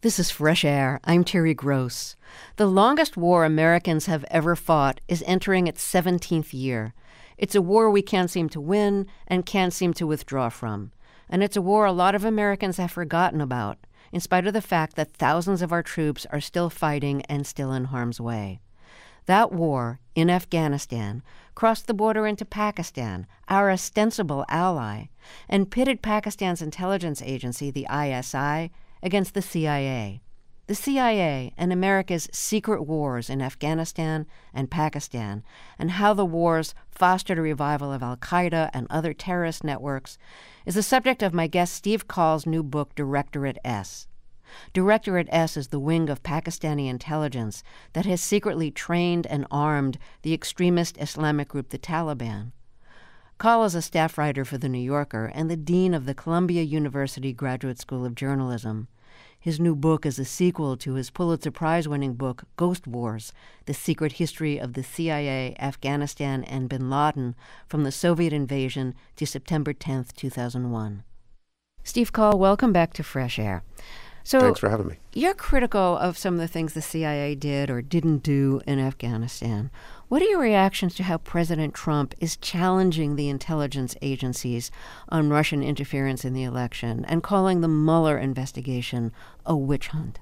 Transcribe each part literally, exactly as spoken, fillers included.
This is Fresh Air. I'm Terry Gross. The longest war Americans have ever fought is entering its seventeenth year. It's a war we can't seem to win and can't seem to withdraw from. And it's a war a lot of Americans have forgotten about, in spite of the fact that thousands of our troops are still fighting and still in harm's way. That war, in Afghanistan, crossed the border into Pakistan, our ostensible ally, and pitted Pakistan's intelligence agency, the I S I, against the C I A. The C I A and America's secret wars in Afghanistan and Pakistan, and how the wars fostered a revival of al-Qaeda and other terrorist networks, is the subject of my guest Steve Coll's new book, Directorate S. Directorate S is the wing of Pakistani intelligence that has secretly trained and armed the extremist Islamic group the Taliban. Coll is a staff writer for The New Yorker and the dean of the Columbia University Graduate School of Journalism. His new book is a sequel to his Pulitzer Prize-winning book, Ghost Wars, The Secret History of the C I A, Afghanistan, and bin Laden from the Soviet invasion to September tenth, two thousand one. Steve Coll, welcome back to Fresh Air. So, thanks for having me. You're critical of some of the things the C I A did or didn't do in Afghanistan. What are your reactions to how President Trump is challenging the intelligence agencies on Russian interference in the election and calling the Mueller investigation a witch hunt?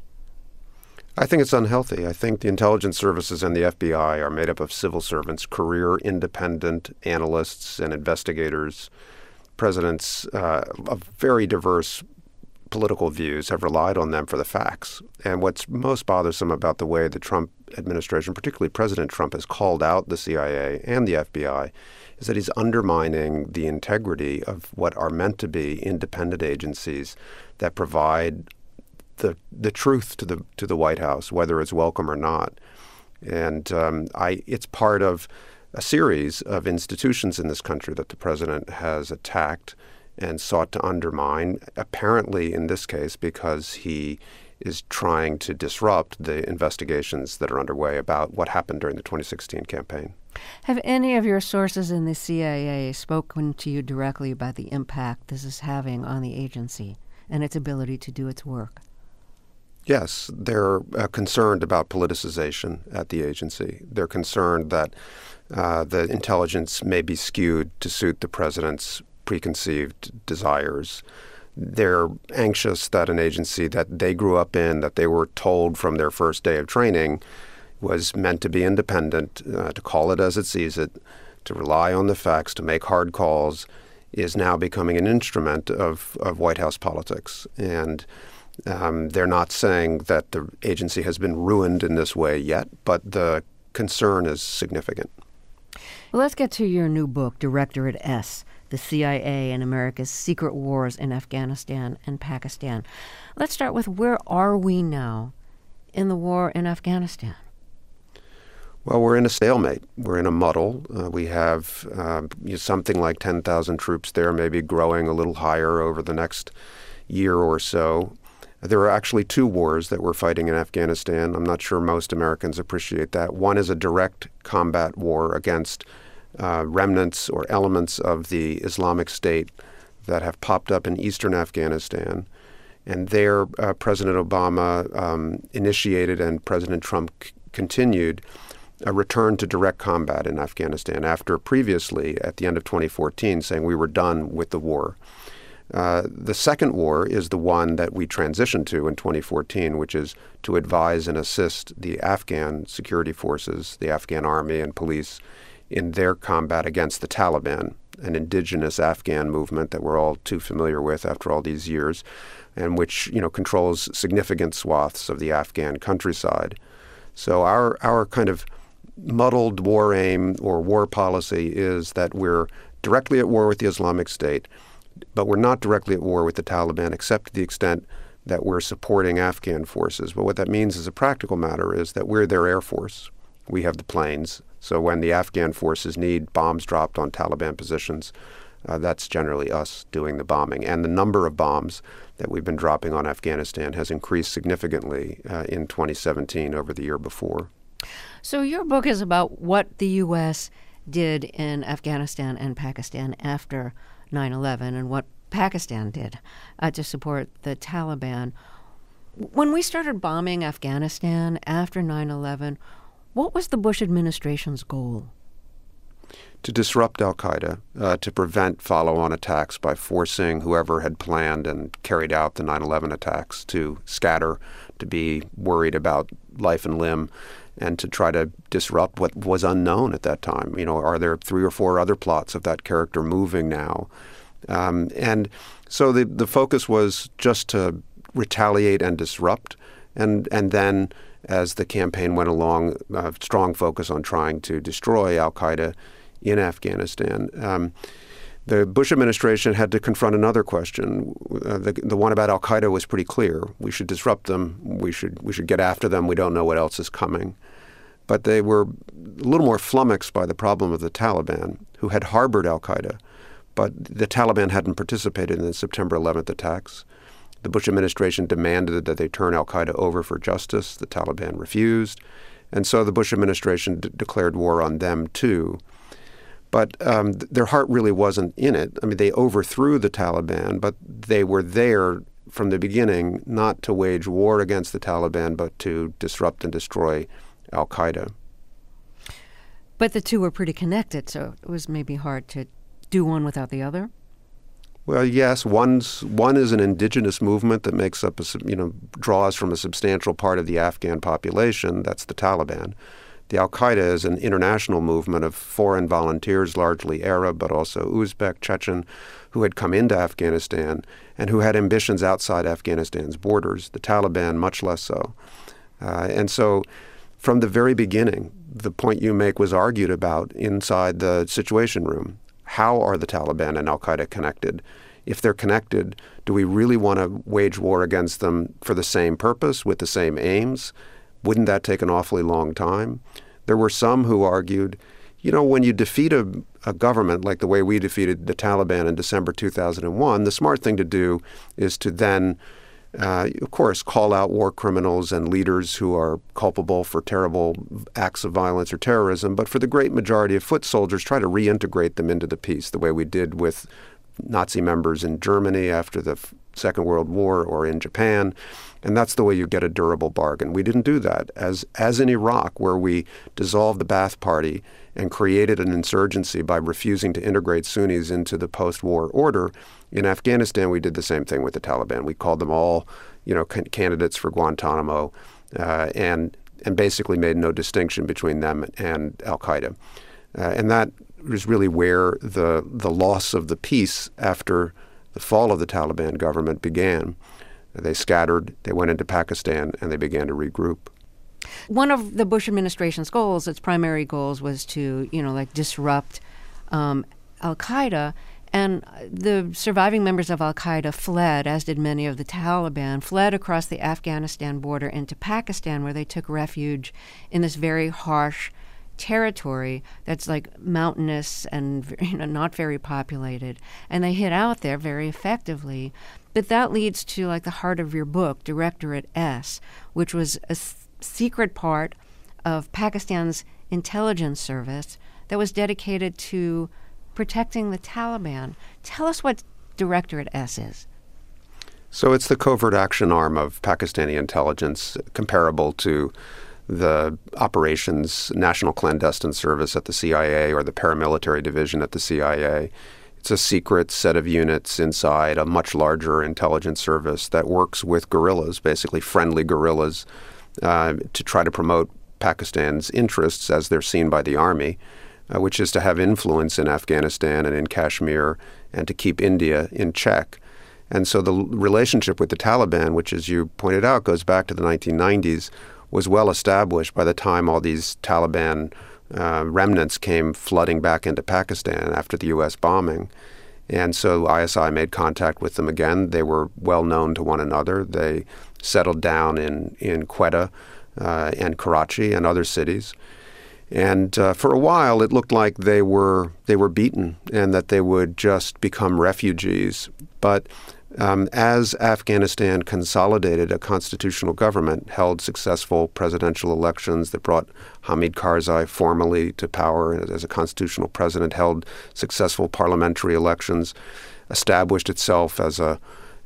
I think it's unhealthy. I think the intelligence services and the F B I are made up of civil servants, career independent analysts and investigators. Presidents uh, of very diverse political views have relied on them for the facts. And what's most bothersome about the way the Trump administration, particularly President Trump, has called out the C I A and the F B I is that he's undermining the integrity of what are meant to be independent agencies that provide the the truth to the to the White House, whether it's welcome or not. And um, I it's part of a series of institutions in this country that the president has attacked and sought to undermine, apparently in this case because he is trying to disrupt the investigations that are underway about what happened during the twenty sixteen campaign. Have any of your sources in the C I A spoken to you directly about the impact this is having on the agency and its ability to do its work? Yes, they're uh, concerned about politicization at the agency. They're concerned that uh, the intelligence may be skewed to suit the president's preconceived desires. They're anxious that an agency that they grew up in, that they were told from their first day of training, was meant to be independent, uh, to call it as it sees it, to rely on the facts, to make hard calls, is now becoming an instrument of, of White House politics. And um, they're not saying that the agency has been ruined in this way yet, but the concern is significant. Well, let's get to your new book, Directorate S, the C I A and America's Secret Wars in Afghanistan and Pakistan. Let's start with, where are we now in the war in Afghanistan? Well, we're in a stalemate. We're in a muddle. Uh, we have uh, something like ten thousand troops there, maybe growing a little higher over the next year or so. There are actually two wars that we're fighting in Afghanistan. I'm not sure most Americans appreciate that. One is a direct combat war against uh, remnants or elements of the Islamic State that have popped up in eastern Afghanistan. And there, uh, President Obama um, initiated and President Trump c- continued a return to direct combat in Afghanistan after previously, at the end of twenty fourteen, saying we were done with the war. Uh, the second war is the one that we transitioned to in twenty fourteen, which is to advise and assist the Afghan security forces, the Afghan army and police, in their combat against the Taliban, an indigenous Afghan movement that we're all too familiar with after all these years, and which, you know, controls significant swaths of the Afghan countryside. So our our kind of muddled war aim or war policy is that we're directly at war with the Islamic State, but we're not directly at war with the Taliban, except to the extent that we're supporting Afghan forces. But what that means as a practical matter is that we're their air force. We have the planes. So when the Afghan forces need bombs dropped on Taliban positions, uh, that's generally us doing the bombing. And the number of bombs that we've been dropping on Afghanistan has increased significantly uh, in twenty seventeen over the year before. So your book is about what the U S did in Afghanistan and Pakistan after nine eleven and what Pakistan did uh, to support the Taliban. When we started bombing Afghanistan after nine eleven, what was the Bush administration's goal? To disrupt al-Qaeda, uh, to prevent follow-on attacks by forcing whoever had planned and carried out the nine eleven attacks to scatter, to be worried about life and limb, and to try to disrupt what was unknown at that time. You know, are there three or four other plots of that character moving now? Um, and so the, the focus was just to retaliate and disrupt, and, and then as the campaign went along, a strong focus on trying to destroy al-Qaeda in Afghanistan. Um, the Bush administration had to confront another question. Uh, the, the one about al-Qaeda was pretty clear. We should disrupt them. We should we should get after them. We don't know what else is coming. But they were a little more flummoxed by the problem of the Taliban, who had harbored al-Qaeda, but the Taliban hadn't participated in the September eleventh attacks. The Bush administration demanded that they turn al-Qaeda over for justice. The Taliban refused. And so the Bush administration d- declared war on them, too. But um, th- their heart really wasn't in it. I mean, they overthrew the Taliban, but they were there from the beginning not to wage war against the Taliban, but to disrupt and destroy al-Qaeda. But the two were pretty connected, so it was maybe hard to do one without the other? Well, yes. One's, one is an indigenous movement that makes up, a, you know, draws from a substantial part of the Afghan population. That's the Taliban. The al-Qaeda is an international movement of foreign volunteers, largely Arab, but also Uzbek, Chechen, who had come into Afghanistan and who had ambitions outside Afghanistan's borders. The Taliban, much less so. Uh, and so from the very beginning, the point you make was argued about inside the Situation Room. How are the Taliban and al-Qaeda connected? If they're connected, do we really want to wage war against them for the same purpose, with the same aims? Wouldn't that take an awfully long time? There were some who argued, you know, when you defeat a, a government like the way we defeated the Taliban in December two thousand one, the smart thing to do is to then, uh, of course, call out war criminals and leaders who are culpable for terrible acts of violence or terrorism. But for the great majority of foot soldiers, try to reintegrate them into the peace the way we did with Nazi members in Germany after the Second World War or in Japan. And that's the way you get a durable bargain. We didn't do that. As as in Iraq, where we dissolved the Ba'ath Party and created an insurgency by refusing to integrate Sunnis into the post-war order, in Afghanistan we did the same thing with the Taliban. We called them all, you know, can- candidates for Guantanamo, uh, and and basically made no distinction between them and al-Qaeda. Uh, and that was really where the the loss of the peace after the fall of the Taliban government began. They scattered, they went into Pakistan, and they began to regroup. One of the Bush administration's goals, its primary goals, was to, you know, like disrupt um, al-Qaeda. And the surviving members of al-Qaeda fled, as did many of the Taliban, fled across the Afghanistan border into Pakistan, where they took refuge in this very harsh territory that's like mountainous and, you know, not very populated. And they hid out there very effectively. But that leads to like the heart of your book, Directorate S, which was a s- secret part of Pakistan's intelligence service that was dedicated to protecting the Taliban. Tell us what Directorate S is. So it's the covert action arm of Pakistani intelligence, comparable to the Operations National Clandestine Service at the C I A or the paramilitary division at the C I A. It's a secret set of units inside a much larger intelligence service that works with guerrillas, basically friendly guerrillas, uh, to try to promote Pakistan's interests as they're seen by the army, uh, which is to have influence in Afghanistan and in Kashmir and to keep India in check. And so the relationship with the Taliban, which, as you pointed out, goes back to the nineteen nineties, was well established by the time all these Taliban uh, remnants came flooding back into Pakistan after the U S bombing. And so I S I made contact with them again. They were well known to one another. They settled down in, in Quetta uh, and Karachi and other cities. And uh, for a while, it looked like they were they were beaten and that they would just become refugees. But Um, as Afghanistan consolidated a constitutional government, held successful presidential elections that brought Hamid Karzai formally to power as a constitutional president, held successful parliamentary elections, established itself as a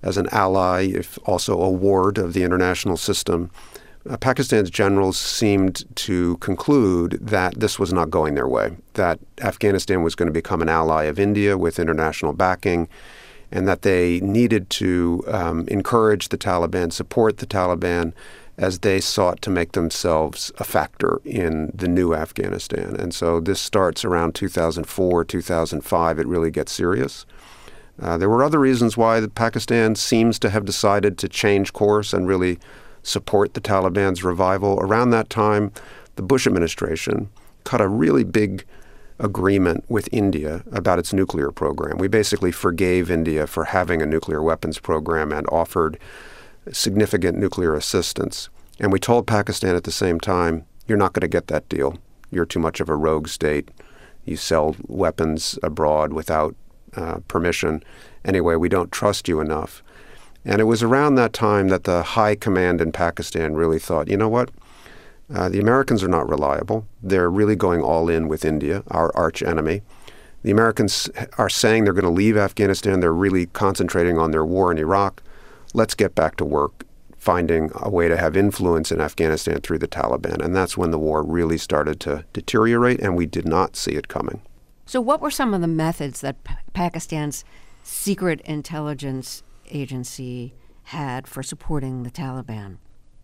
as an ally, if also a ward of the international system. Uh, Pakistan's generals seemed to conclude that this was not going their way, that Afghanistan was going to become an ally of India with international backing, and that they needed to um, encourage the Taliban, support the Taliban as they sought to make themselves a factor in the new Afghanistan. And so this starts around two thousand four, two thousand five. It really gets serious. Uh, there were other reasons why Pakistan seems to have decided to change course and really support the Taliban's revival. Around that time, the Bush administration cut a really big agreement with India about its nuclear program. We basically forgave India for having a nuclear weapons program and offered significant nuclear assistance. And we told Pakistan at the same time, you're not going to get that deal. You're too much of a rogue state. You sell weapons abroad without uh, permission. Anyway, we don't trust you enough. And it was around that time that the high command in Pakistan really thought, you know what? Uh, the Americans are not reliable. They're really going all in with India, our arch enemy. The Americans are saying they're going to leave Afghanistan. They're really concentrating on their war in Iraq. Let's get back to work, finding a way to have influence in Afghanistan through the Taliban. And that's when the war really started to deteriorate, and we did not see it coming. So what were some of the methods that P- Pakistan's secret intelligence agency had for supporting the Taliban?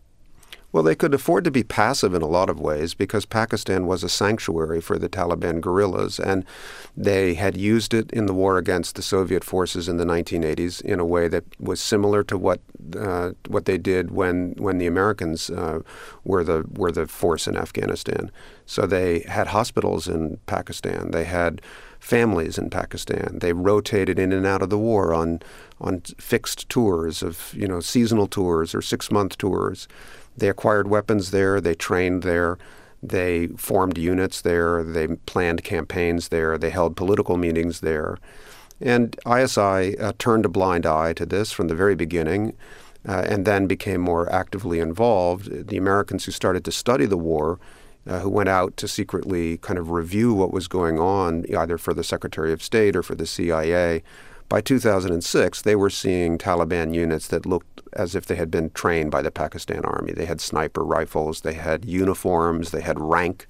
Well, they could afford to be passive in a lot of ways because Pakistan was a sanctuary for the Taliban guerrillas, and they had used it in the war against the Soviet forces in the nineteen eighties in a way that was similar to what uh, what they did when when the Americans uh, were the were the force in Afghanistan. So they had hospitals in Pakistan. They had families in Pakistan. They rotated in and out of the war on on fixed tours of, you know, seasonal tours or six-month tours. They acquired weapons there. They trained there. They formed units there. They planned campaigns there. They held political meetings there. And I S I uh, turned a blind eye to this from the very beginning uh, and then became more actively involved. The Americans who started to study the war, uh, who went out to secretly kind of review what was going on, either for the Secretary of State or for the C I A, by two thousand six, they were seeing Taliban units that looked as if they had been trained by the Pakistan Army. They had sniper rifles, they had uniforms, they had rank.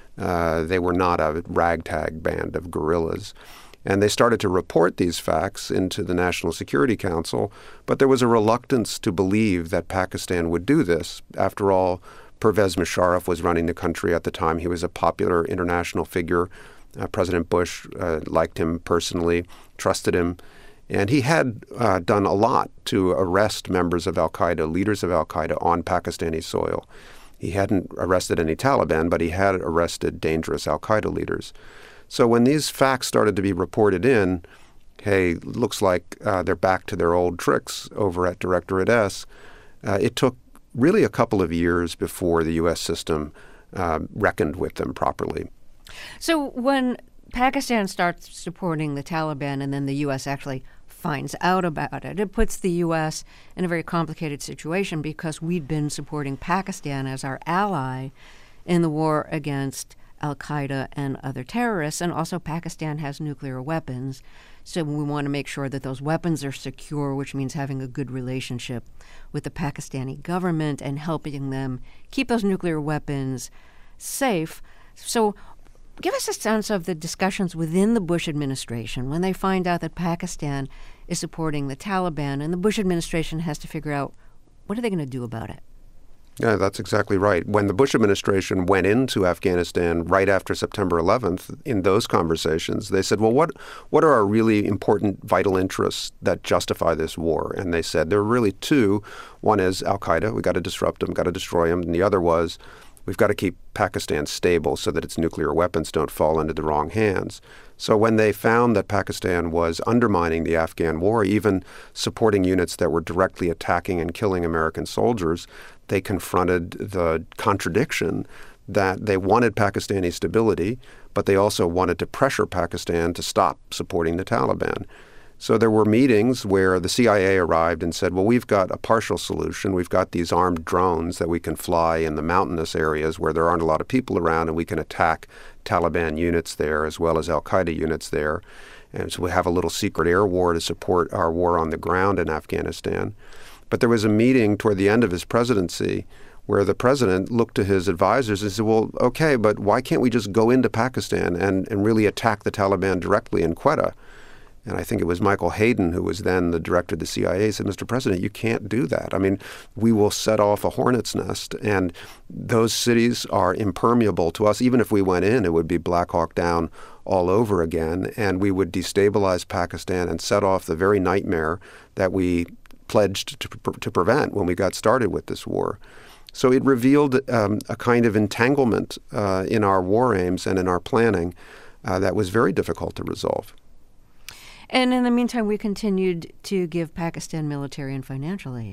Uh, they were not a ragtag band of guerrillas. And they started to report these facts into the National Security Council, but there was a reluctance to believe that Pakistan would do this. After all, Pervez Musharraf was running the country at the time. He was a popular international figure. Uh, President Bush uh, liked him personally, trusted him. And he had uh, done a lot to arrest members of al-Qaeda, leaders of al-Qaeda on Pakistani soil. He hadn't arrested any Taliban, but he had arrested dangerous al-Qaeda leaders. So when these facts started to be reported in, hey, looks like uh, they're back to their old tricks over at Directorate S, uh, it took really a couple of years before the U S system uh, reckoned with them properly. So when Pakistan starts supporting the Taliban and then the U S actually finds out about it, it puts the U S in a very complicated situation because we'd been supporting Pakistan as our ally in the war against al-Qaeda and other terrorists, and also Pakistan has nuclear weapons. So we want to make sure that those weapons are secure, which means having a good relationship with the Pakistani government and helping them keep those nuclear weapons safe. So give us a sense of the discussions within the Bush administration when they find out that Pakistan is supporting the Taliban, and the Bush administration has to figure out what are they going to do about it. Yeah, that's exactly right. When the Bush administration went into Afghanistan right after September eleventh, in those conversations, they said, well, what what are our really important vital interests that justify this war? And they said there are really two. One is al-Qaeda. We've got to disrupt them, got to destroy them. And the other was we've got to keep Pakistan stable so that its nuclear weapons don't fall into the wrong hands. So when they found that Pakistan was undermining the Afghan war, even supporting units that were directly attacking and killing American soldiers, they confronted the contradiction that they wanted Pakistani stability, but they also wanted to pressure Pakistan to stop supporting the Taliban. So there were meetings where the C I A arrived and said, well, we've got a partial solution. We've got these armed drones that we can fly in the mountainous areas where there aren't a lot of people around, and we can attack Taliban units there as well as al-Qaeda units there. And so we have a little secret air war to support our war on the ground in Afghanistan. But there was a meeting toward the end of his presidency where the president looked to his advisors and said, well, okay, but why can't we just go into Pakistan and, and really attack the Taliban directly in Quetta? And I think it was Michael Hayden, who was then the director of the C I A, said, Mister President, you can't do that. I mean, we will set off a hornet's nest, and those cities are impermeable to us. Even if we went in, it would be Black Hawk Down all over again, and we would destabilize Pakistan and set off the very nightmare that we pledged to, to prevent when we got started with this war. So it revealed um, a kind of entanglement uh, in our war aims and in our planning uh, that was very difficult to resolve. And in the meantime, we continued to give Pakistan military and financial aid.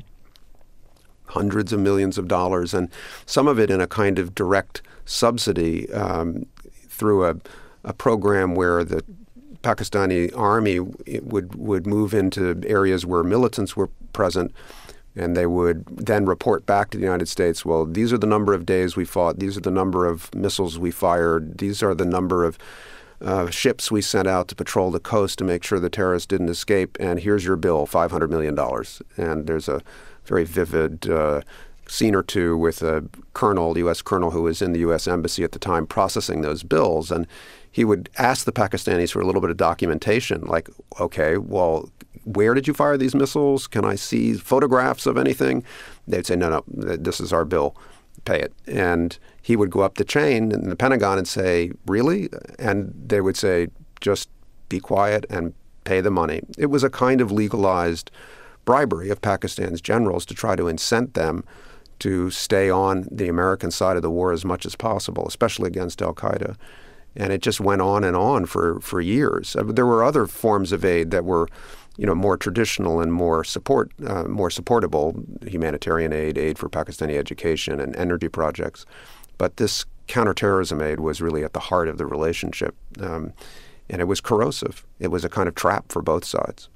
Hundreds of millions of dollars, and some of it in a kind of direct subsidy um, through a, a program where the Pakistani army would, would move into areas where militants were present, and they would then report back to the United States, well, these are the number of days we fought, these are the number of missiles we fired, these are the number of uh, ships we sent out to patrol the coast to make sure the terrorists didn't escape, and here's your bill, five hundred million dollars. And there's a very vivid uh, scene or two with a colonel, U S colonel who was in the U S embassy at the time processing those bills, and he would ask the Pakistanis for a little bit of documentation, like, okay, well, where did you fire these missiles? Can I see photographs of anything? They'd say, no, no, this is our bill. Pay it. And he would go up the chain in the Pentagon and say, really? And they would say, just be quiet and pay the money. It was a kind of legalized bribery of Pakistan's generals to try to incent them to stay on the American side of the war as much as possible, especially against al-Qaeda. And it just went on and on for, for years. There were other forms of aid that were, you know, more traditional and more support, uh, more supportable, humanitarian aid, aid for Pakistani education and energy projects. But this counterterrorism aid was really at the heart of the relationship. Um, and it was corrosive. It was a kind of trap for both sides.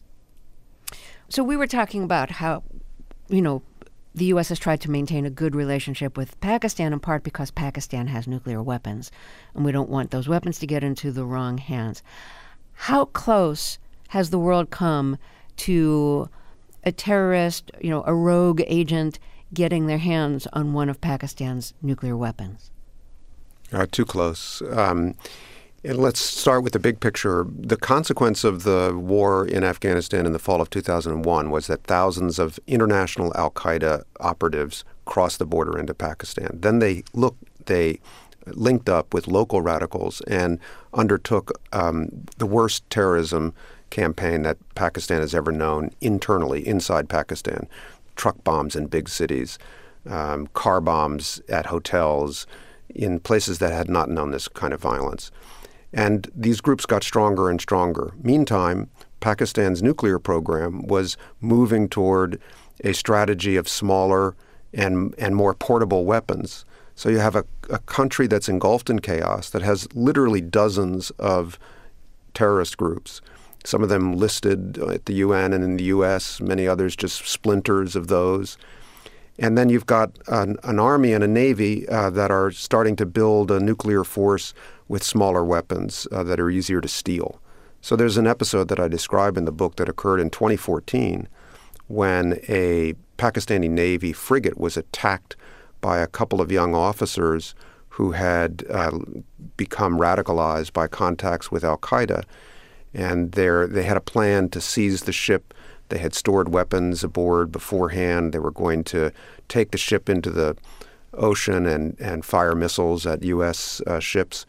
So we were talking about how, you know, the U S has tried to maintain a good relationship with Pakistan, in part because Pakistan has nuclear weapons, and we don't want those weapons to get into the wrong hands. How close has the world come to a terrorist, you know, a rogue agent getting their hands on one of Pakistan's nuclear weapons? Uh, too close. Um, and let's start with the big picture. The consequence of the war in Afghanistan in the fall of two thousand one was that thousands of international al-Qaeda operatives crossed the border into Pakistan. Then they looked, they linked up with local radicals and undertook um, the worst terrorism campaign that Pakistan has ever known internally, inside Pakistan. Truck bombs in big cities, um, car bombs at hotels, in places that had not known this kind of violence. And these groups got stronger and stronger. Meantime, Pakistan's nuclear program was moving toward a strategy of smaller and, and more portable weapons. So you have a, a country that's engulfed in chaos that has literally dozens of terrorist groups, some of them listed at the U N and in the U S, many others just splinters of those. And then you've got an, an army and a navy uh, that are starting to build a nuclear force with smaller weapons uh, that are easier to steal. So there's an episode that I describe in the book that occurred in twenty fourteen when a Pakistani Navy frigate was attacked by a couple of young officers who had uh, become radicalized by contacts with al-Qaeda. And they had a plan to seize the ship. They had stored weapons aboard beforehand. They were going to take the ship into the ocean and, and fire missiles at U S uh, ships.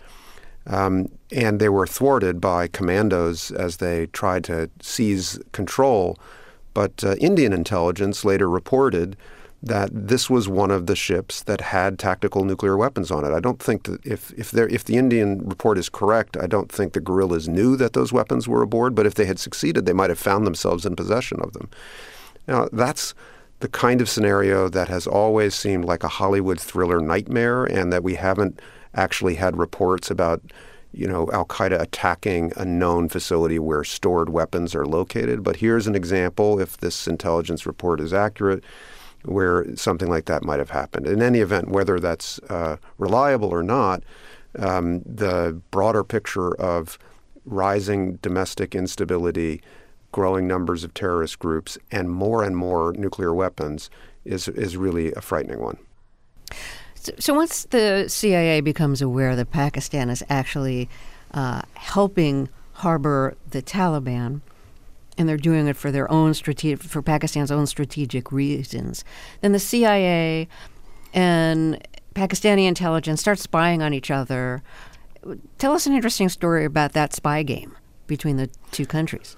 Um, and they were thwarted by commandos as they tried to seize control. But uh, Indian intelligence later reported that this was one of the ships that had tactical nuclear weapons on it. I don't think that if if, there, if the Indian report is correct, I don't think the guerrillas knew that those weapons were aboard, but if they had succeeded, they might have found themselves in possession of them. Now, that's the kind of scenario that has always seemed like a Hollywood thriller nightmare, and that we haven't actually had reports about, you know, al-Qaeda attacking a known facility where stored weapons are located. But here's an example, if this intelligence report is accurate, where something like that might have happened. In any event, whether that's uh, reliable or not, um, the broader picture of rising domestic instability, growing numbers of terrorist groups, and more and more nuclear weapons is is really a frightening one. So, so once the C I A becomes aware that Pakistan is actually uh, helping harbor the Taliban, and they're doing it for their own strategic, for Pakistan's own strategic reasons, then the C I A and Pakistani intelligence start spying on each other. Tell us an interesting story about that spy game between the two countries.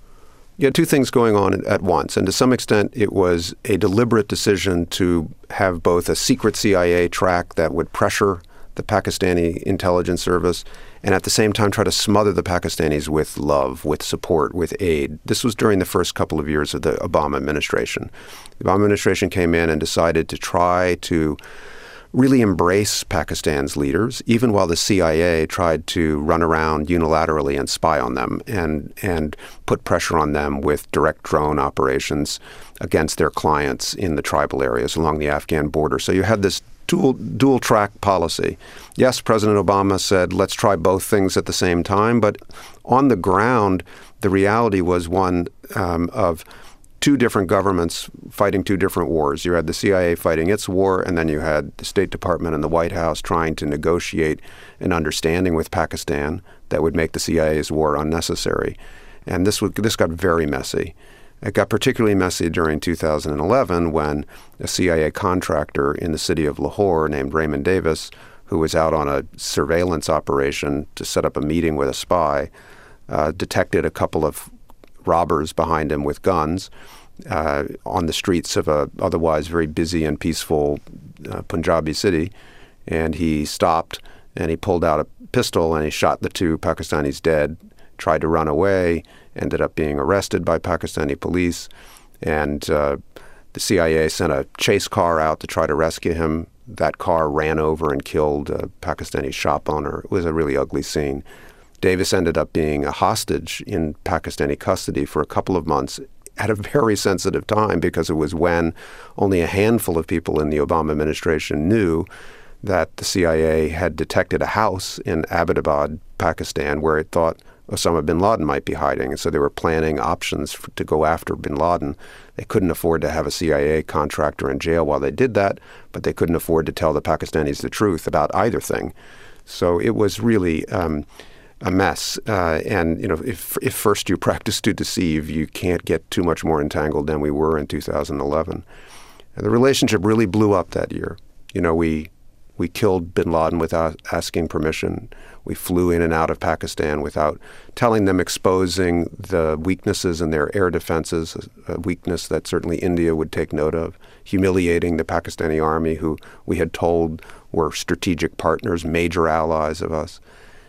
Yeah, two things going on at once. And to some extent, it was a deliberate decision to have both a secret C I A track that would pressure the Pakistani intelligence service and at the same time try to smother the Pakistanis with love, with support, with aid. This was during the first couple of years of the Obama administration. The Obama administration came in and decided to try to really embrace Pakistan's leaders, even while the C I A tried to run around unilaterally and spy on them and and put pressure on them with direct drone operations against their clients in the tribal areas along the Afghan border. So you had this dual dual track policy. Yes, President Obama said, let's try both things at the same time, but on the ground, the reality was one um, of two different governments fighting two different wars. You had the C I A fighting its war, and then you had the State Department and the White House trying to negotiate an understanding with Pakistan that would make the C I A's war unnecessary. And this would, this got very messy. It got particularly messy during two thousand eleven when a C I A contractor in the city of Lahore named Raymond Davis, who was out on a surveillance operation to set up a meeting with a spy, uh, detected a couple of robbers behind him with guns uh, on the streets of a otherwise very busy and peaceful uh, Punjabi city. And he stopped and he pulled out a pistol and he shot the two Pakistanis dead, tried to run away, ended up being arrested by Pakistani police. And uh, the C I A sent a chase car out to try to rescue him. That car ran over and killed a Pakistani shop owner. It was a really ugly scene. Davis ended up being a hostage in Pakistani custody for a couple of months at a very sensitive time because it was when only a handful of people in the Obama administration knew that the C I A had detected a house in Abbottabad, Pakistan, where it thought Osama bin Laden might be hiding. And so they were planning options for, to go after bin Laden. They couldn't afford to have a C I A contractor in jail while they did that, but they couldn't afford to tell the Pakistanis the truth about either thing. So it was really Um, a mess. Uh, and, you know, if if first you practice to deceive, you can't get too much more entangled than we were in two thousand eleven. And the relationship really blew up that year. You know, we we killed bin Laden without asking permission. We flew in and out of Pakistan without telling them, exposing the weaknesses in their air defenses, a weakness that certainly India would take note of, humiliating the Pakistani army, who we had told were strategic partners, major allies of us.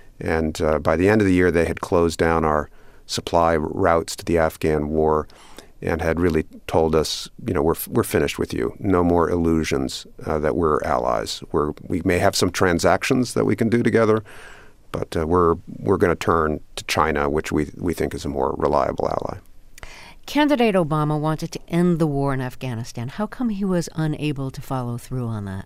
And uh, by the end of the year, they had closed down our supply routes to the Afghan war and had really told us, you know, we're we're finished with you. No more illusions uh, that we're allies. We're, we may have some transactions that we can do together, but uh, we're we're going to turn to China, which we we think is a more reliable ally. Candidate Obama wanted to end the war in Afghanistan. How come he was unable to follow through on that?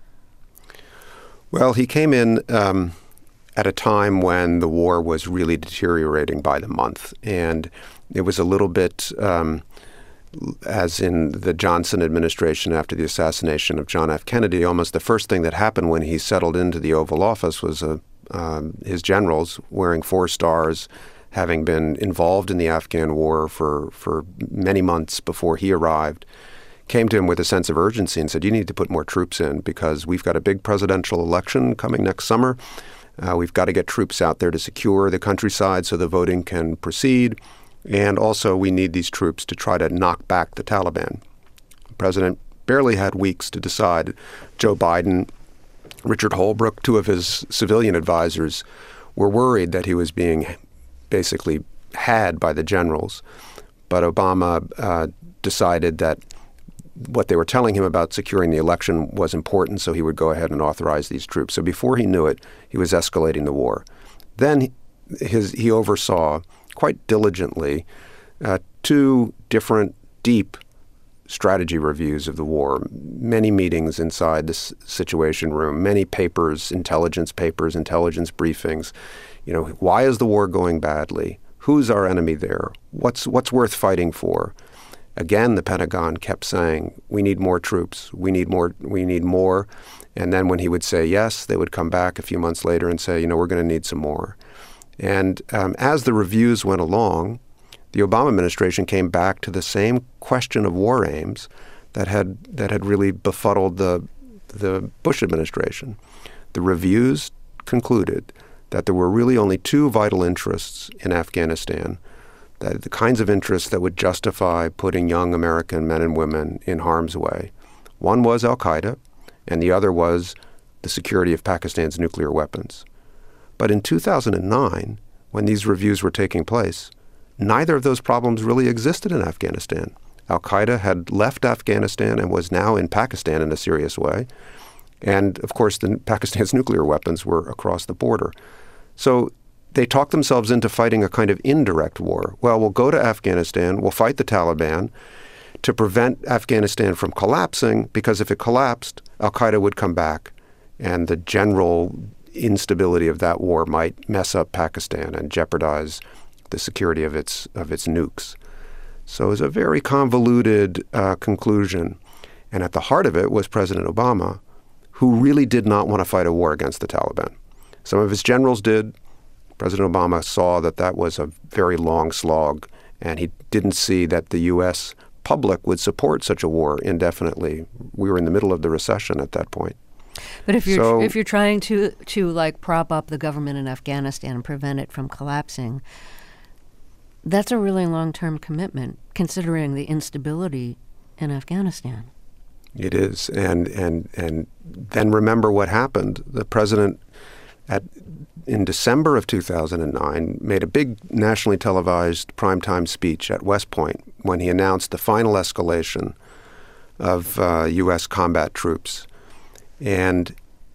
Well, he came in Um, at a time when the war was really deteriorating by the month. And it was a little bit um, as in the Johnson administration after the assassination of John F. Kennedy. Almost the first thing that happened when he settled into the Oval Office was uh, um, his generals wearing four stars, having been involved in the Afghan war for, for many months before he arrived, came to him with a sense of urgency and said, you need to put more troops in because we've got a big presidential election coming next summer. Uh, we've got to get troops out there to secure the countryside so the voting can proceed. And also we need these troops to try to knock back the Taliban. The president barely had weeks to decide. Joe Biden, Richard Holbrooke, two of his civilian advisors, were worried that he was being basically had by the generals. But Obama uh, decided that what they were telling him about securing the election was important, so he would go ahead and authorize these troops. So before he knew it, he was escalating the war. Then his, he oversaw quite diligently uh, two different deep strategy reviews of the war, many meetings inside this Situation Room, many papers, intelligence papers, intelligence briefings. You know, why is the war going badly? Who's our enemy there? What's what's worth fighting for? Again, the Pentagon kept saying, we need more troops. We need more. We need more. And then when he would say yes, they would come back a few months later and say, you know, we're going to need some more. And um, as the reviews went along, the Obama administration came back to the same question of war aims that had that had really befuddled the the Bush administration. The reviews concluded that there were really only two vital interests in Afghanistan, that the kinds of interests that would justify putting young American men and women in harm's way. One was al-Qaeda, and the other was the security of Pakistan's nuclear weapons. But in two thousand nine, when these reviews were taking place, neither of those problems really existed in Afghanistan. Al-Qaeda had left Afghanistan and was now in Pakistan in a serious way. And, of course, the, Pakistan's nuclear weapons were across the border. So they talked themselves into fighting a kind of indirect war. Well, we'll go to Afghanistan, we'll fight the Taliban to prevent Afghanistan from collapsing, because if it collapsed, al-Qaeda would come back, and the general instability of that war might mess up Pakistan and jeopardize the security of its of its nukes. So it was a very convoluted uh, conclusion. And at the heart of it was President Obama, who really did not want to fight a war against the Taliban. Some of his generals did. President Obama saw that that was a very long slog, and he didn't see that the U S public would support such a war indefinitely. We were in the middle of the recession at that point. But if you're so, if you're trying to to like prop up the government in Afghanistan and prevent it from collapsing, that's a really long-term commitment, considering the instability in Afghanistan. It is, and and and then remember what happened. The president, at in December of two thousand nine, made a big nationally televised primetime speech at West Point when he announced the final escalation of uh, U S combat troops. And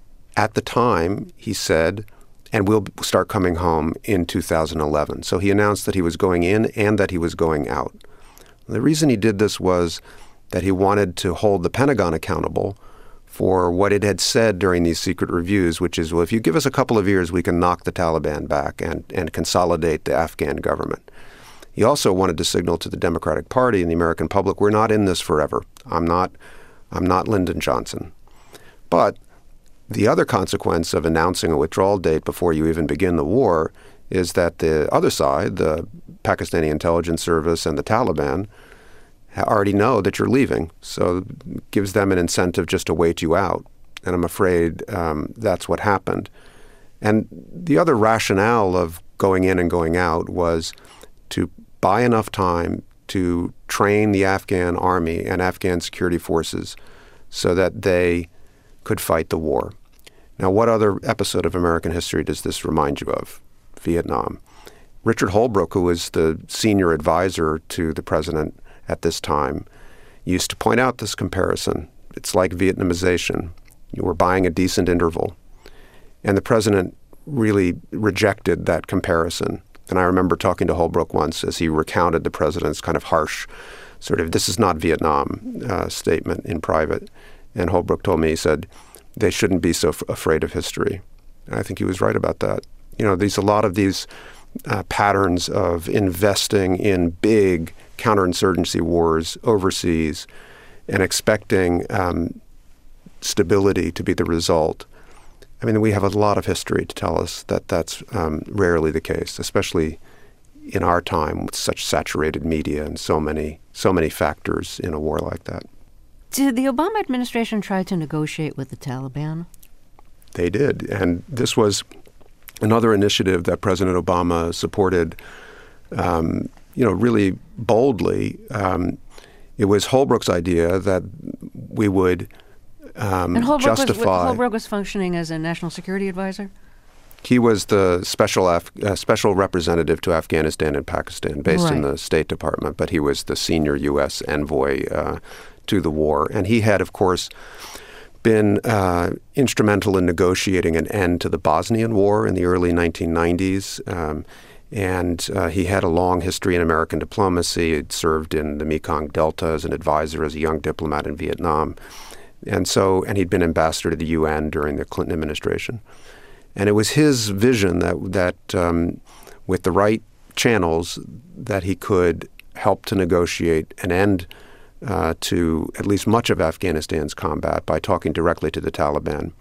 at the time, he said, and we'll start coming home in two thousand eleven. So he announced that he was going in and that he was going out. The reason he did this was that he wanted to hold the Pentagon accountable for what it had said during these secret reviews, which is, well, if you give us a couple of years, we can knock the Taliban back and, and consolidate the Afghan government. He also wanted to signal to the Democratic Party and the American public, we're not in this forever. I'm not, I'm not Lyndon Johnson. But the other consequence of announcing a withdrawal date before you even begin the war is that the other side, the Pakistani intelligence service and the Taliban, already know that you're leaving. So it gives them an incentive just to wait you out. And I'm afraid um, that's what happened. And the other rationale of going in and going out was to buy enough time to train the Afghan army and Afghan security forces so that they could fight the war. Now, what other episode of American history does this remind you of? Vietnam. Richard Holbrooke, who was the senior advisor to the president at this time, used to point out this comparison. It's like Vietnamization. You were buying a decent interval. And the president really rejected that comparison. And I remember talking to Holbrooke once as he recounted the president's kind of harsh sort of, this is not Vietnam uh, statement in private. And Holbrooke told me, he said, they shouldn't be so f- afraid of history. And I think he was right about that. You know, there's a lot of these uh, patterns of investing in big counterinsurgency wars overseas and expecting um, stability to be the result. I mean, we have a lot of history to tell us that that's um, rarely the case, especially in our time with such saturated media and so many, so many factors in a war like that. Did the Obama administration try to negotiate with the Taliban? They did. And this was another initiative that President Obama supported, um, you know, really boldly. Um, it was Holbrooke's idea that we would um, and Holbrooke justify... Was, Holbrooke was functioning as a national security advisor? He was the special Af- uh, special representative to Afghanistan and Pakistan, based right. in the State Department, but he was the senior U S envoy uh, to the war. And he had, of course, been uh, instrumental in negotiating an end to the Bosnian War in the early nineteen nineties. Um, and uh, he had a long history in American diplomacy. He'd served in the Mekong Delta as an advisor, as a young diplomat in Vietnam. And so, and he'd been ambassador to the U N during the Clinton administration. And it was his vision that, that um, with the right channels, that he could help to negotiate an end uh, to at least much of Afghanistan's combat by talking directly to the Taliban.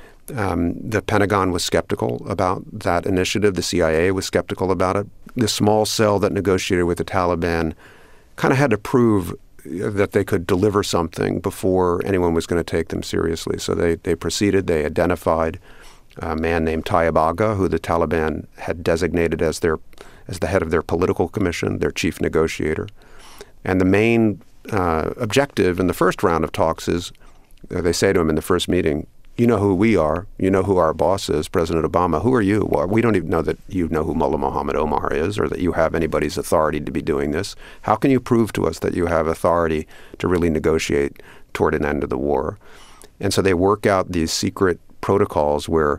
Um, the Pentagon was skeptical about that initiative. The C I A was skeptical about it. The small cell that negotiated with the Taliban kind of had to prove that they could deliver something before anyone was going to take them seriously. So they, they proceeded. They identified a man named Tayyib Agha, who the Taliban had designated as their as the head of their political commission, their chief negotiator. And the main uh, objective in the first round of talks is, uh, they say to him in the first meeting, you know who we are. You know who our boss is, President Obama. Who are you? Well, we don't even know that you know who Mullah Muhammad Omar is or that you have anybody's authority to be doing this. How can you prove to us that you have authority to really negotiate toward an end of the war? And so they work out these secret protocols where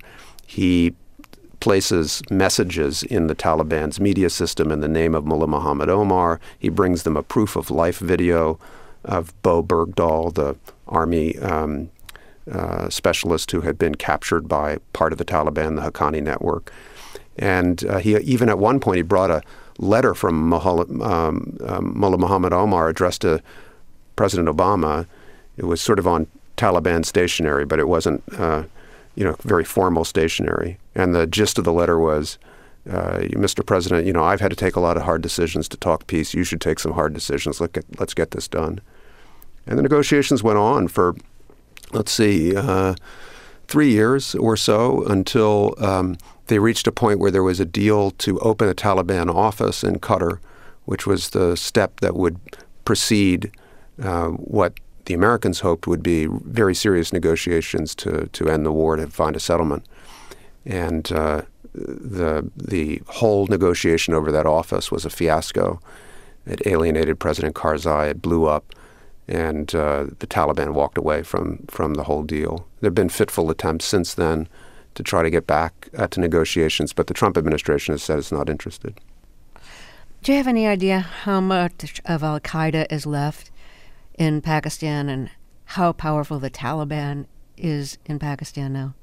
he places messages in the Taliban's media system in the name of Mullah Muhammad Omar. He brings them a proof of life video of Bo Bergdahl, the army um, uh, specialist who had been captured by part of the Taliban, the Haqqani network. And uh, he even at one point he brought a letter from Mullah, um, um, Mullah Muhammad Omar addressed to President Obama. It was sort of on Taliban stationery, but it wasn't uh, you know, very formal stationery. And the gist of the letter was, uh, Mister President, you know, I've had to take a lot of hard decisions to talk peace. You should take some hard decisions. Let's get, let's get this done. And the negotiations went on for, let's see, uh, three years or so until um, they reached a point where there was a deal to open a Taliban office in Qatar, which was the step that would precede uh, what the Americans hoped would be very serious negotiations to, to end the war, to find a settlement. And uh, the the whole negotiation over that office was a fiasco. It alienated President Karzai. It blew up. And uh, the Taliban walked away from, from the whole deal. There have been fitful attempts since then to try to get back uh, to negotiations, but the Trump administration has said it's not interested. Do you have any idea how much of al-Qaeda is left in Pakistan and how powerful the Taliban is in Pakistan now?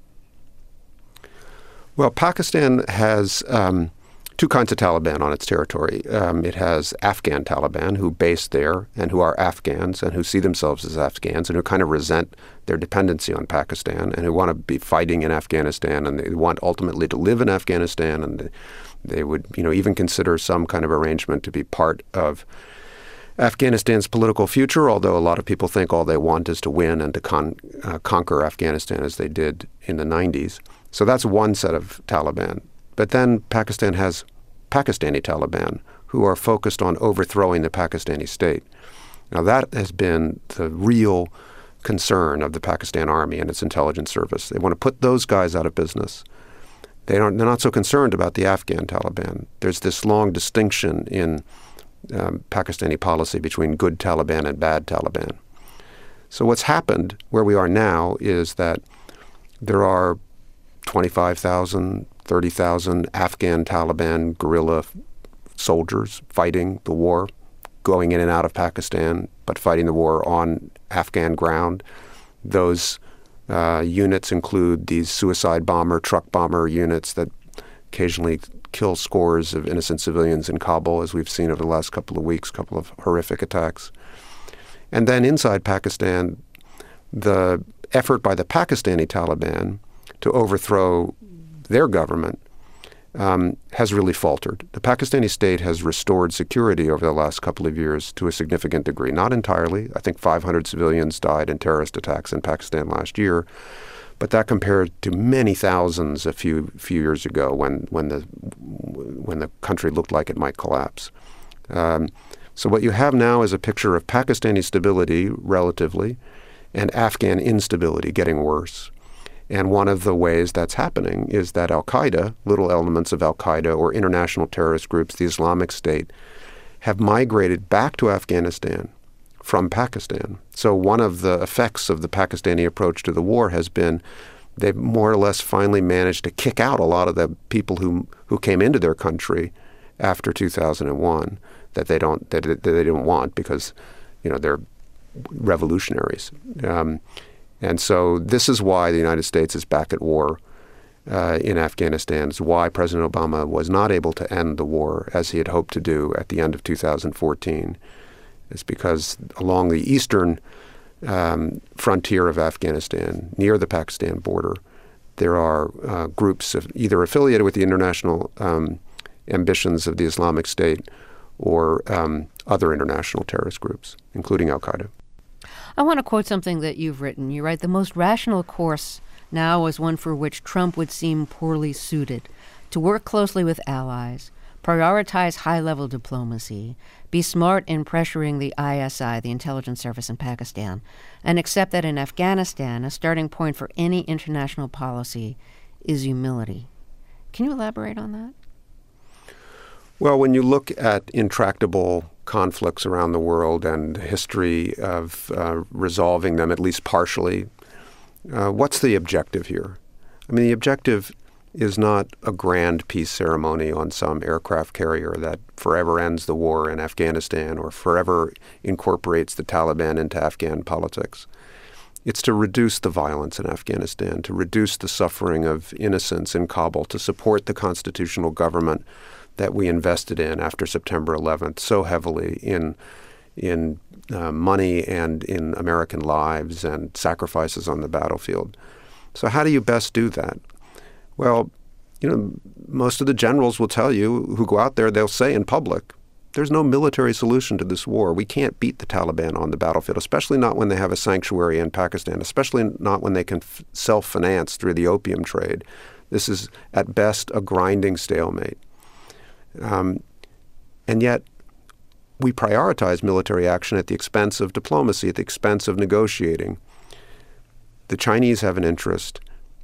Well, Pakistan has um, two kinds of Taliban on its territory. Um, it has Afghan Taliban who base there and who are Afghans and who see themselves as Afghans and who kind of resent their dependency on Pakistan and who want to be fighting in Afghanistan, and they want ultimately to live in Afghanistan, and they, they would, you know, even consider some kind of arrangement to be part of Afghanistan's political future, although a lot of people think all they want is to win and to con- uh, conquer Afghanistan as they did in the nineties. So that's one set of Taliban. But then Pakistan has Pakistani Taliban who are focused on overthrowing the Pakistani state. Now that has been the real concern of the Pakistan Army and its intelligence service. They want to put those guys out of business. They don't, they're not so concerned about the Afghan Taliban. There's this long distinction in Um, Pakistani policy between good Taliban and bad Taliban. So what's happened where we are now is that there are twenty-five thousand, thirty thousand Afghan Taliban guerrilla soldiers fighting the war, going in and out of Pakistan, but fighting the war on Afghan ground. Those uh, units include these suicide bomber, truck bomber units that occasionally kill scores of innocent civilians in Kabul, as we've seen over the last couple of weeks, a couple of horrific attacks. And then inside Pakistan, the effort by the Pakistani Taliban to overthrow their government um, has really faltered. The Pakistani state has restored security over the last couple of years to a significant degree. Not entirely. I think five hundred civilians died in terrorist attacks in Pakistan last year. But that compared to many thousands a few few years ago when when the when the country looked like it might collapse. Um, so what you have now is a picture of Pakistani stability relatively, and Afghan instability getting worse. And one of the ways that's happening is that al-Qaeda, little elements of al-Qaeda or international terrorist groups, the Islamic State, have migrated back to Afghanistan from Pakistan. So one of the effects of the Pakistani approach to the war has been they've more or less finally managed to kick out a lot of the people who who came into their country after two thousand one that they don't that, that they didn't want because, you know, they're revolutionaries. Um, and so this is why the United States is back at war uh, in Afghanistan. It's why President Obama was not able to end the war as he had hoped to do at the end of two thousand fourteen. It's because along the eastern um, frontier of Afghanistan, near the Pakistan border, there are uh, groups of either affiliated with the international um, ambitions of the Islamic State or um, other international terrorist groups, including al-Qaeda. I want to quote something that you've written. You write, "The most rational course now is one for which Trump would seem poorly suited: to work closely with allies, prioritize high-level diplomacy, be smart in pressuring the I S I, the intelligence service in Pakistan, and accept that in Afghanistan, a starting point for any international policy is humility." Can you elaborate on that? Well, when you look at intractable conflicts around the world and the history of uh, resolving them, at least partially, uh, what's the objective here? I mean, the objective is not a grand peace ceremony on some aircraft carrier that forever ends the war in Afghanistan or forever incorporates the Taliban into Afghan politics. It's to reduce the violence in Afghanistan, to reduce the suffering of innocents in Kabul, to support the constitutional government that we invested in after September eleventh so heavily in in uh, money and in American lives and sacrifices on the battlefield. So how do you best do that? Well, you know, most of the generals will tell you, who go out there, they'll say in public, there's no military solution to this war. We can't beat the Taliban on the battlefield, especially not when they have a sanctuary in Pakistan, especially not when they can f- self-finance through the opium trade. This is, at best, a grinding stalemate. Um, and yet, we prioritize military action at the expense of diplomacy, at the expense of negotiating. The Chinese have an interest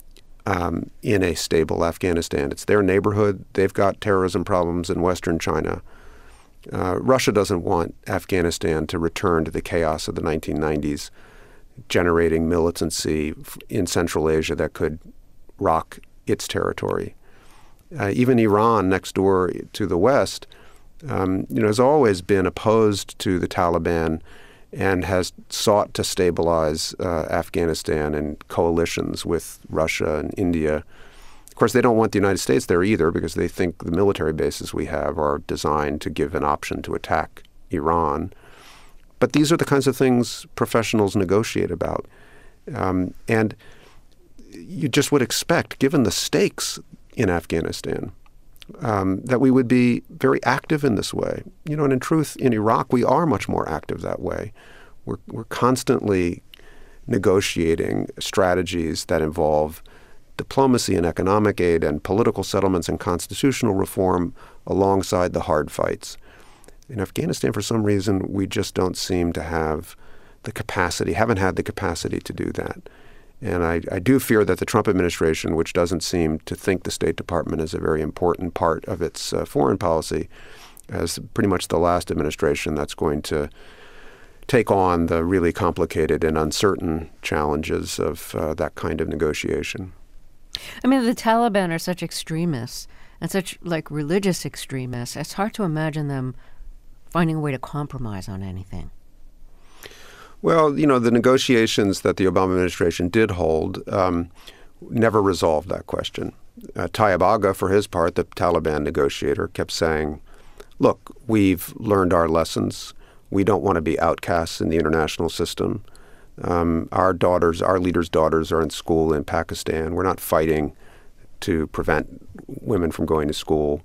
um, in a stable Afghanistan. It's their neighborhood. They've got terrorism problems in Western China. Uh, Russia doesn't want Afghanistan to return to the chaos of the nineteen nineties, generating militancy in Central Asia that could rock its territory. Uh, even Iran, next door to the West, um, you know, has always been opposed to the Taliban and has sought to stabilize uh, Afghanistan in coalitions with Russia and India. Of course, they don't want the United States there either because they think the military bases we have are designed to give an option to attack Iran. But these are the kinds of things professionals negotiate about. Um, and you just would expect, given the stakes in Afghanistan, um, that we would be very active in this way. You know, and in truth, in Iraq, we are much more active that way. We're, we're constantly negotiating strategies that involve diplomacy and economic aid and political settlements and constitutional reform alongside the hard fights. In Afghanistan, for some reason, we just don't seem to have the capacity, haven't had the capacity to do that. And I, I do fear that the Trump administration, which doesn't seem to think the State Department is a very important part of its uh, foreign policy, is pretty much the last administration that's going to take on the really complicated and uncertain challenges of uh, that kind of negotiation. I mean, the Taliban are such extremists and such like religious extremists. It's hard to imagine them finding a way to compromise on anything. Well, you know, the negotiations that the Obama administration did hold um, never resolved that question. Uh, Tayyip Agha, for his part, the Taliban negotiator, kept saying, look, we've learned our lessons. We don't want to be outcasts in the international system. Um, our daughters, our leaders' daughters are in school in Pakistan. We're not fighting to prevent women from going to school.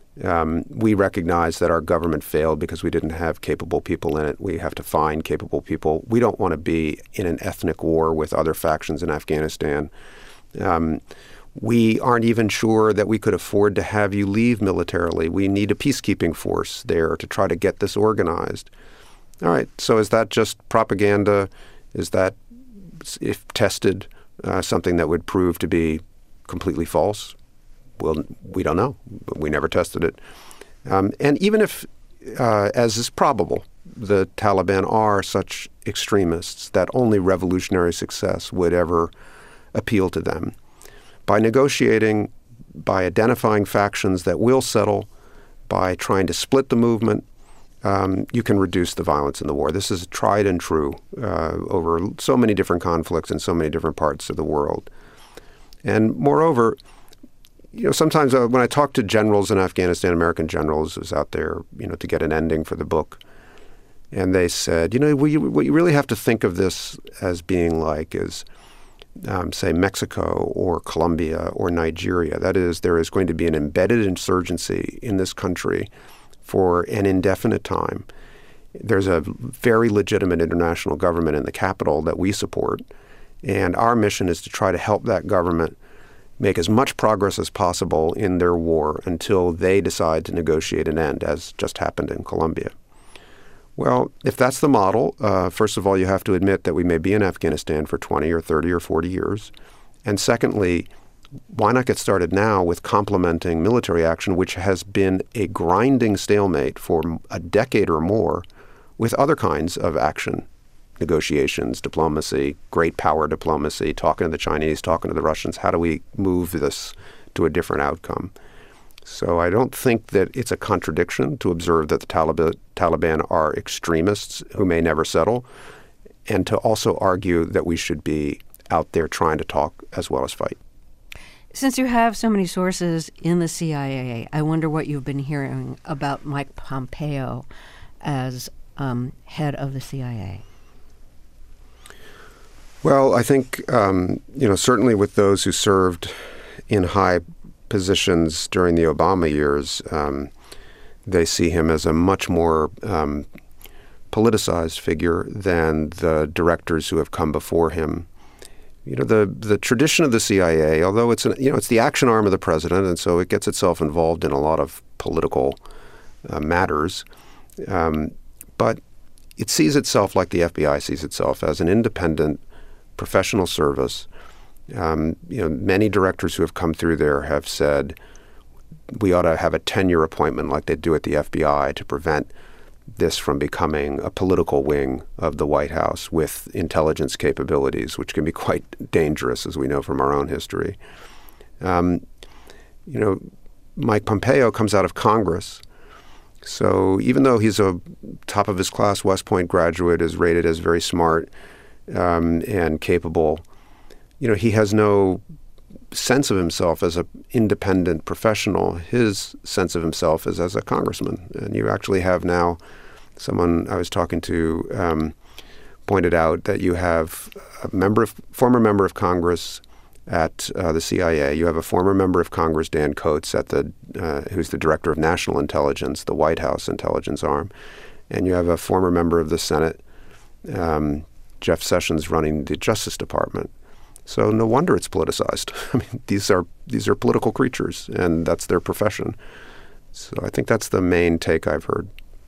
Um, we recognize that our government failed because we didn't have capable people in it. We have to find capable people. We don't want to be in an ethnic war with other factions in Afghanistan. Um, we aren't even sure that we could afford to have you leave militarily. We need a peacekeeping force there to try to get this organized. All right, so is that just propaganda? Is that, if tested, uh, something that would prove to be completely false? Well, we don't know. We never tested it. Um, and even if, uh, as is probable, the Taliban are such extremists that only revolutionary success would ever appeal to them, by negotiating, by identifying factions that will settle, by trying to split the movement, um, you can reduce the violence in the war. This is tried and true uh, over so many different conflicts in so many different parts of the world. And moreover, you know, sometimes uh, when I talk to generals in Afghanistan, American generals who's out there, you know, to get an ending for the book, and they said, you know, what you, what you really have to think of this as being like is, um, say, Mexico or Colombia or Nigeria. That is, there is going to be an embedded insurgency in this country for an indefinite time. There's a very legitimate international government in the capital that we support, and our mission is to try to help that government make as much progress as possible in their war until they decide to negotiate an end, as just happened in Colombia. Well, if that's the model, uh, first of all, you have to admit that we may be in Afghanistan for twenty or thirty or forty years. And secondly, why not get started now with complementing military action, which has been a grinding stalemate for a decade or more, with other kinds of action, negotiations, diplomacy, great power diplomacy, talking to the Chinese, talking to the Russians. How do we move this to a different outcome? So I don't think that it's a contradiction to observe that the Taliban, Taliban are extremists who may never settle, and to also argue that we should be out there trying to talk as well as fight. Since you have so many sources in the C I A, I wonder what you've been hearing about Mike Pompeo as um, head of the C I A. Well, I think, um, you know, certainly with those who served in high positions during the Obama years, um, they see him as a much more um, politicized figure than the directors who have come before him. You know, the the tradition of the C I A, although it's an, you know it's the action arm of the president, and so it gets itself involved in a lot of political uh, matters, um, but it sees itself like the F B I sees itself, as an independent professional service. Um, you know, many directors who have come through there have said we ought to have a ten-year appointment like they do at the F B I to prevent this from becoming a political wing of the White House with intelligence capabilities, which can be quite dangerous, as we know from our own history. Um, you know, Mike Pompeo comes out of Congress. So even though he's a top of his class West Point graduate, is rated as very smart um, and capable, you know, he has no sense of himself as an independent professional. His sense of himself is as a congressman. And you actually have now someone I was talking to um, pointed out that you have a member of, former member of Congress at uh, the C I A. You have a former member of Congress, Dan Coats, at the uh, who's the director of national intelligence, the White House intelligence arm. And you have a former member of the Senate, um, Jeff Sessions, running the Justice Department. So no wonder it's politicized. I mean, these are these are political creatures, and that's their profession. So I think that's the main take I've heard.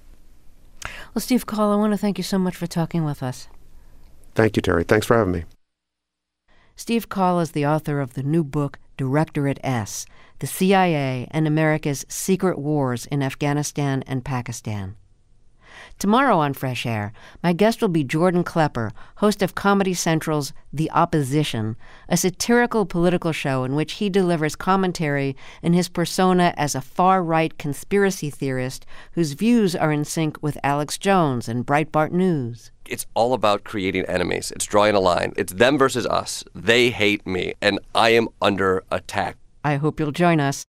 Well, Steve Coll, I want to thank you so much for talking with us. Thank you, Terry. Thanks for having me. Steve Coll is the author of the new book, Directorate S, The C I A and America's Secret Wars in Afghanistan and Pakistan. Tomorrow on Fresh Air, my guest will be Jordan Klepper, host of Comedy Central's The Opposition, a satirical political show in which he delivers commentary in his persona as a far-right conspiracy theorist whose views are in sync with Alex Jones and Breitbart News. It's all about creating enemies. It's drawing a line. It's them versus us. They hate me, and I am under attack. I hope you'll join us.